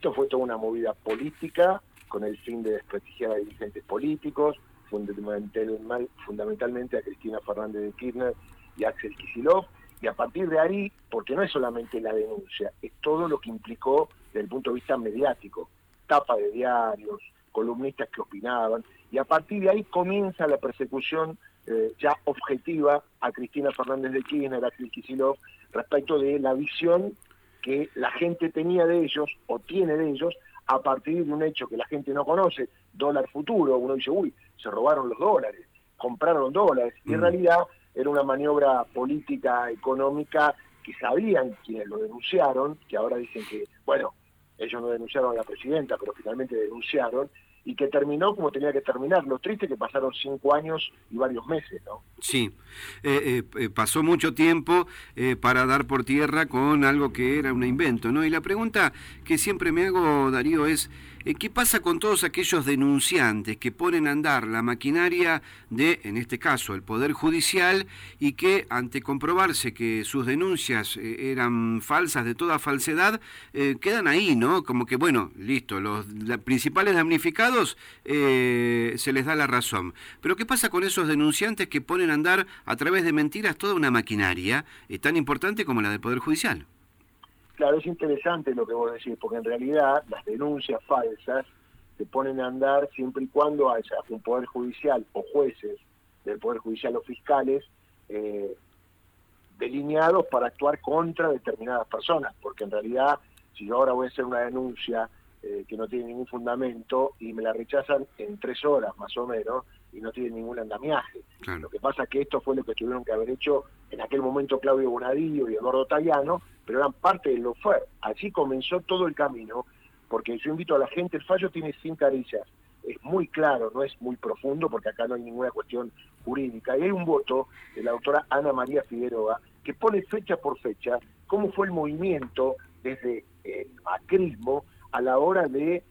Esto fue toda una movida política con el fin de desprestigiar a dirigentes políticos, fundamentalmente a Cristina Fernández de Kirchner y a Axel Kicillof, y a partir de ahí, porque no es solamente la denuncia, es todo lo que implicó desde el punto de vista mediático, tapa de diarios, columnistas que opinaban, y a partir de ahí comienza la persecución ya objetiva a Cristina Fernández de Kirchner, a Axel Kicillof, respecto de la visión que la gente tenía de ellos, o tiene de ellos, a partir de un hecho que la gente no conoce, dólar futuro. Uno dice, uy, se robaron los dólares, compraron dólares, y en realidad era una maniobra política, económica, que sabían quienes lo denunciaron, que ahora dicen que, bueno, ellos no denunciaron a la presidenta, pero finalmente denunciaron, y que terminó como tenía que terminar. Lo triste es que pasaron 5 años y varios meses, ¿no? Sí, pasó mucho tiempo para dar por tierra con algo que era un invento, ¿no? Y la pregunta que siempre me hago, Darío, es ¿qué pasa con todos aquellos denunciantes que ponen a andar la maquinaria de, en este caso, el Poder Judicial, y que, ante comprobarse que sus denuncias eran falsas, de toda falsedad, quedan ahí, ¿no? Como que, bueno, listo, los principales damnificados se les da la razón. Pero ¿qué pasa con esos denunciantes que ponen a andar a través de mentiras toda una maquinaria tan importante como la del Poder Judicial? Claro, es interesante lo que vos decís, porque en realidad las denuncias falsas se ponen a andar siempre y cuando haya un Poder Judicial o jueces del Poder Judicial o fiscales delineados para actuar contra determinadas personas, porque en realidad si yo ahora voy a hacer una denuncia que no tiene ningún fundamento y me la rechazan en 3 horas más o menos y no tiene ningún andamiaje. Claro. Lo que pasa es que esto fue lo que tuvieron que haber hecho en aquel momento Claudio Bonadío y Eduardo Tagliano, pero eran parte del lawfare. Allí comenzó todo el camino, porque yo invito a la gente, el fallo tiene 5 arillas, es muy claro, no es muy profundo, porque acá no hay ninguna cuestión jurídica, y hay un voto de la doctora Ana María Figueroa, que pone fecha por fecha cómo fue el movimiento desde el macrismo a la hora de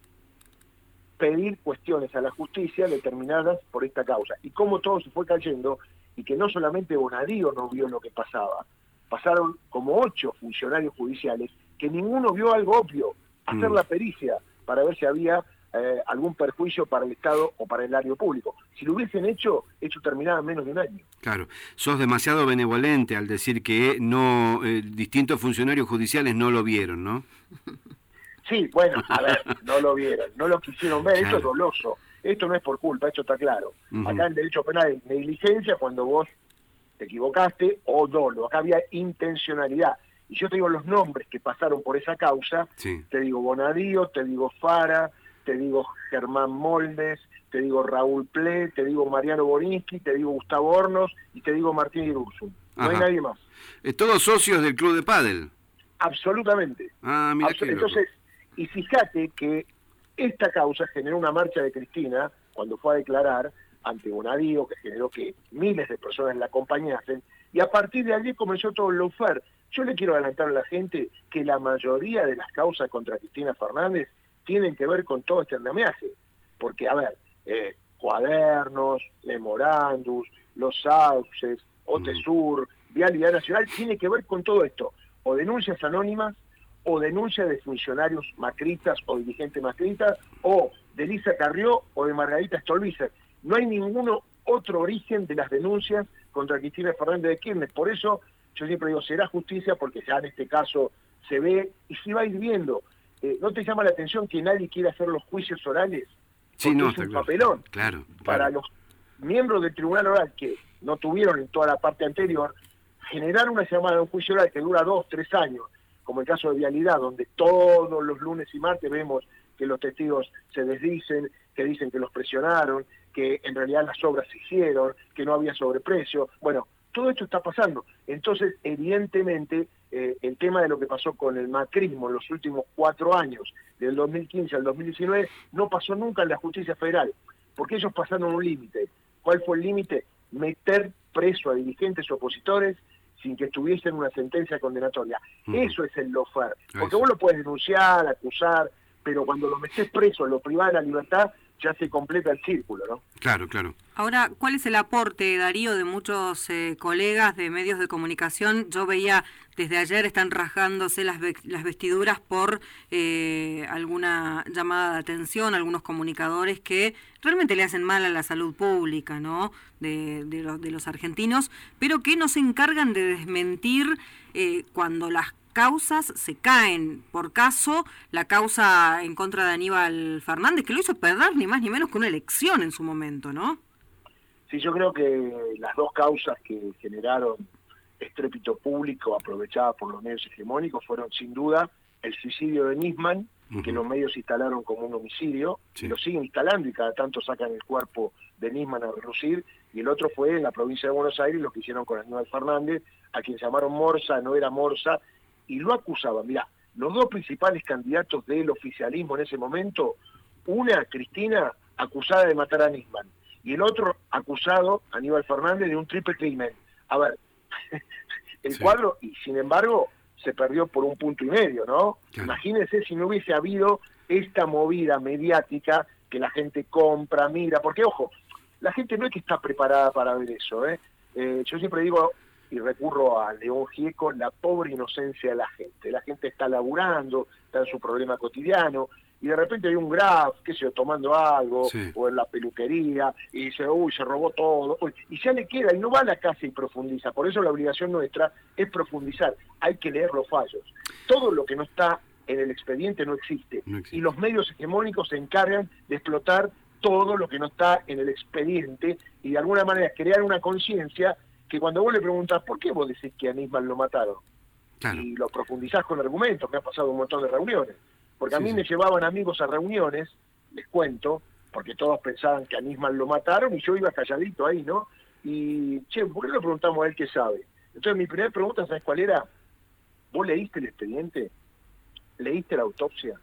pedir cuestiones a la justicia determinadas por esta causa, y cómo todo se fue cayendo, y que no solamente Bonadío no vio lo que pasaba, pasaron como 8 funcionarios judiciales que ninguno vio algo obvio, hacer la pericia para ver si había algún perjuicio para el Estado o para el erario público. Si lo hubiesen hecho, esto terminaba en menos de un año. Claro, sos demasiado benevolente al decir que no distintos funcionarios judiciales no lo vieron, ¿no? Sí, bueno, a ver, no lo vieron, no lo quisieron ver, Claro. Esto es doloso, esto no es por culpa, esto está claro. Acá en derecho penal hay negligencia cuando vos te equivocaste, o dolo, acá había intencionalidad. Y yo te digo los nombres que pasaron por esa causa, Sí. te digo Bonadío, te digo Fara, te digo Germán Moldes, te digo Raúl Ple, te digo Mariano Borinsky, te digo Gustavo Hornos y te digo Martín Irurzun. No hay nadie más. Todos socios del club de pádel. Absolutamente. Ah, mira qué loco. Entonces, y fíjate que esta causa generó una marcha de Cristina cuando fue a declarar ante Bonadío, que generó que miles de personas la acompañasen, y a partir de allí comenzó todo el lawfare. Yo le quiero adelantar a la gente que la mayoría de las causas contra Cristina Fernández tienen que ver con todo este andamiaje, porque, a ver, cuadernos, memorándums, los sauces, OTESUR, Vialidad Nacional, tiene que ver con todo esto, o denuncias anónimas, o denuncias de funcionarios macristas o dirigentes macristas, o de Lisa Carrió o de Margarita Stolbizer. No hay ningún otro origen de las denuncias contra Cristina Fernández de Kirchner. Por eso yo siempre digo, será justicia, porque ya en este caso se ve y se va a ir viendo. ¿No te llama la atención que nadie quiere hacer los juicios orales? Sí, no, es un papelón. Claro. Para los miembros del tribunal oral que no tuvieron en toda la parte anterior, generar una llamada de un juicio oral que dura 2, 3 años, como el caso de Vialidad, donde todos los lunes y martes vemos que los testigos se desdicen, que dicen que los presionaron, que en realidad las obras se hicieron, que no había sobreprecio. Bueno, todo esto está pasando. Entonces, evidentemente, el tema de lo que pasó con el macrismo en los últimos 4 años, del 2015 al 2019, no pasó nunca en la justicia federal, porque ellos pasaron un límite. ¿Cuál fue el límite? Meter preso a dirigentes opositores sin que estuviesen una sentencia condenatoria. Eso es el lawfare. Porque vos lo puedes denunciar, acusar, pero cuando lo metés preso, lo privás de la libertad, ya se completa el círculo, ¿no? Claro, claro. Ahora, ¿cuál es el aporte, Darío, de muchos colegas de medios de comunicación? Yo veía desde ayer están rajándose las vestiduras por alguna llamada de atención, algunos comunicadores que realmente le hacen mal a la salud pública, ¿no? De los argentinos, pero que no se encargan de desmentir cuando las causas se caen. Por caso, la causa en contra de Aníbal Fernández, que lo hizo perder ni más ni menos que una elección en su momento, ¿no? Sí, yo creo que las dos causas que generaron estrépito público aprovechadas por los medios hegemónicos fueron sin duda el suicidio de Nisman, que los medios instalaron como un homicidio, y lo siguen instalando y cada tanto sacan el cuerpo de Nisman a relucir, y el otro fue en la provincia de Buenos Aires lo que hicieron con Aníbal Fernández, a quien llamaron Morsa, no era Morsa, y lo acusaban. Mirá, los dos principales candidatos del oficialismo en ese momento, una, Cristina, acusada de matar a Nisman, y el otro acusado, Aníbal Fernández, de un triple crimen. A ver, el cuadro, y sin embargo, se perdió por 1,5 puntos, ¿no? Claro. Imagínense si no hubiese habido esta movida mediática que la gente compra, mira, porque, ojo, la gente no es que está preparada para ver eso, ¿eh? Yo siempre digo, y recurro a León Gieco, la pobre inocencia de la gente. La gente está laburando, está en su problema cotidiano, y de repente hay un graf, qué sé yo, tomando algo, o en la peluquería, y dice, uy, se robó todo, y ya le queda, y no va a la casa y profundiza. Por eso la obligación nuestra es profundizar, hay que leer los fallos. Todo lo que no está en el expediente no existe, y los medios hegemónicos se encargan de explotar todo lo que no está en el expediente, y de alguna manera crear una conciencia que cuando vos le preguntás, ¿por qué vos decís que a Nisman lo mataron? Claro. Y lo profundizás con argumentos, me ha pasado un montón de reuniones. Porque a mí me llevaban amigos a reuniones, les cuento, porque todos pensaban que a Nisman lo mataron y yo iba calladito ahí, ¿no? Y, che, ¿por qué no le preguntamos a él qué sabe? Entonces mi primera pregunta, ¿sabes cuál era? ¿Vos leíste el expediente? ¿Leíste la autopsia?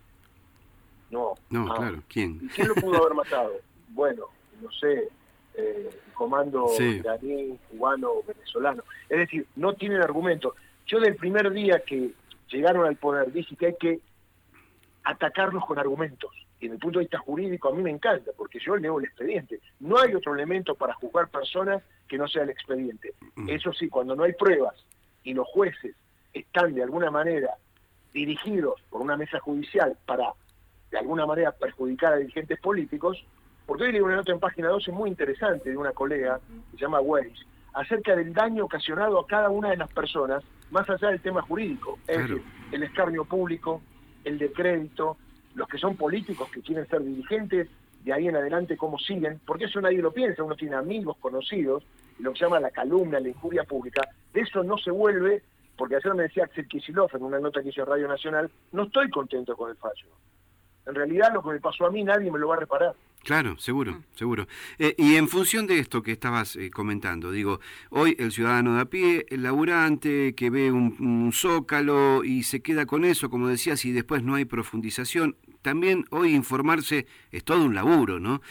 No. No, claro, ¿quién? ¿Y quién lo pudo haber matado? Bueno, no sé, el comando iraní, cubano, venezolano. Es decir, no tienen argumentos. Yo del primer día que llegaron al poder dije que hay que atacarlos con argumentos. Y desde el punto de vista jurídico a mí me encanta, porque yo leo el expediente. No hay otro elemento para juzgar personas que no sea el expediente. Eso sí, cuando no hay pruebas y los jueces están de alguna manera dirigidos por una mesa judicial para de alguna manera perjudicar a dirigentes políticos, porque hoy leí una nota en página 12 muy interesante de una colega, que se llama Weiss, acerca del daño ocasionado a cada una de las personas, más allá del tema jurídico. Es decir, el escarnio público, el descrédito, los que son políticos que quieren ser dirigentes, de ahí en adelante cómo siguen, porque eso nadie lo piensa, uno tiene amigos, conocidos, y lo que se llama la calumnia, la injuria pública, de eso no se vuelve, porque ayer me decía Axel Kicillof en una nota que hizo Radio Nacional, no estoy contento con el fallo. En realidad lo que me pasó a mí nadie me lo va a reparar. Claro, seguro, seguro. Y en función de esto que estabas comentando, digo, hoy el ciudadano de a pie, el laburante que ve un zócalo y se queda con eso, como decías, y después no hay profundización, también hoy informarse es todo un laburo, ¿no?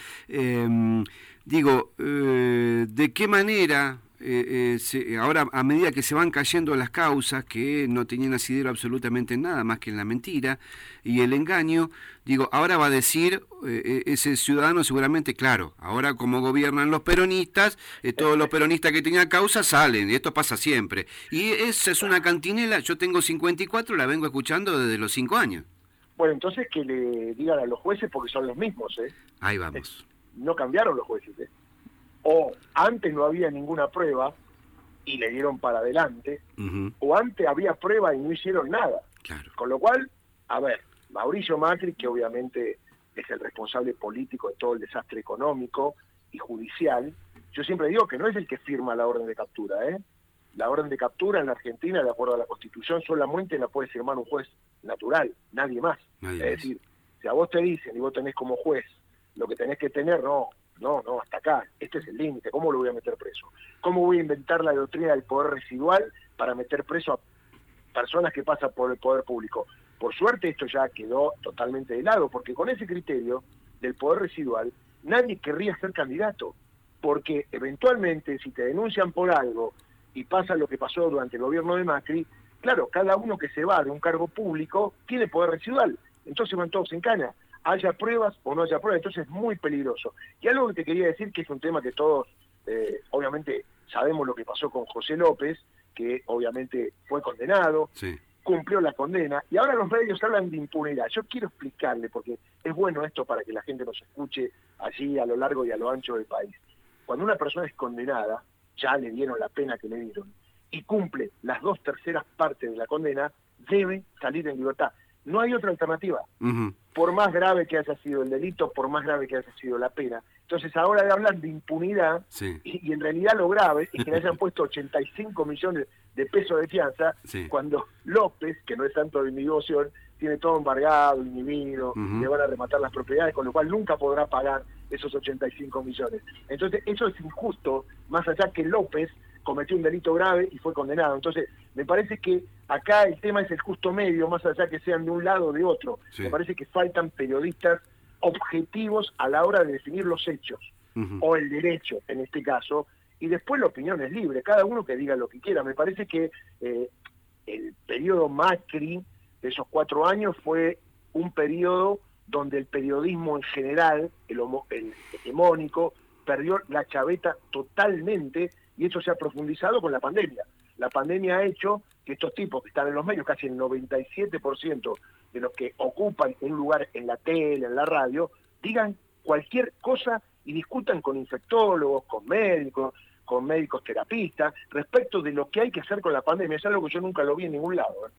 ¿De qué manera... ahora, a medida que se van cayendo las causas que no tenían asidero absolutamente en nada más que en la mentira y el engaño, digo, ahora va a decir ese ciudadano seguramente, claro, ahora como gobiernan los peronistas, todos los peronistas que tenían causa salen, y esto pasa siempre. Y esa es una cantinela, yo tengo 54, la vengo escuchando desde los 5 años. Bueno, entonces que le digan a los jueces porque son los mismos, ¿eh? Ahí vamos. No cambiaron los jueces, ¿eh? O antes no había ninguna prueba y le dieron para adelante, o antes había prueba y no hicieron nada. Claro. Con lo cual, a ver, Mauricio Macri, que obviamente es el responsable político de todo el desastre económico y judicial, yo siempre digo que no es el que firma la orden de captura, ¿eh? La orden de captura en la Argentina, de acuerdo a la Constitución, solamente la puede firmar un juez natural, nadie más. Es decir, si a vos te dicen y vos tenés como juez lo que tenés que tener, no, hasta acá, este es el límite, ¿cómo lo voy a meter preso? ¿Cómo voy a inventar la doctrina del poder residual para meter preso a personas que pasan por el poder público? Por suerte esto ya quedó totalmente de lado, porque con ese criterio del poder residual nadie querría ser candidato, porque eventualmente si te denuncian por algo y pasa lo que pasó durante el gobierno de Macri, claro, cada uno que se va de un cargo público tiene poder residual, entonces van todos en cana. haya pruebas o no haya pruebas, entonces es muy peligroso. Y algo que te quería decir, que es un tema que todos, obviamente, sabemos lo que pasó con José López, que obviamente fue condenado, Sí. cumplió la condena, y ahora los medios hablan de impunidad. Yo quiero explicarle, porque es bueno esto para que la gente nos escuche allí a lo largo y a lo ancho del país. Cuando una persona es condenada, ya le dieron la pena que le dieron, y cumple las 2/3 partes de la condena, debe salir en libertad. No hay otra alternativa. Ujú. Por más grave que haya sido el delito, por más grave que haya sido la pena. Entonces ahora de hablar de impunidad, Sí. y en realidad lo grave es que le hayan puesto 85 millones de pesos de fianza, Sí. cuando López, que no es santo de mi devoción, tiene todo embargado, inhibido, Ujú. le van a rematar las propiedades, con lo cual nunca podrá pagar esos 85 millones. Entonces eso es injusto, más allá que López cometió un delito grave y fue condenado. Entonces, me parece que acá el tema es el justo medio, más allá que sean de un lado o de otro. Sí. Me parece que faltan periodistas objetivos a la hora de definir los hechos, Ujú. o el derecho, en este caso, y después la opinión es libre, cada uno que diga lo que quiera. Me parece que el periodo Macri de esos 4 años fue un periodo donde el periodismo en general, el hegemónico, perdió la chaveta totalmente, y eso se ha profundizado con la pandemia. La pandemia ha hecho que estos tipos que están en los medios, casi el 97% de los que ocupan un lugar en la tele, en la radio, digan cualquier cosa y discutan con infectólogos, con médicos terapistas, respecto de lo que hay que hacer con la pandemia. Es algo que yo nunca lo vi en ningún lado.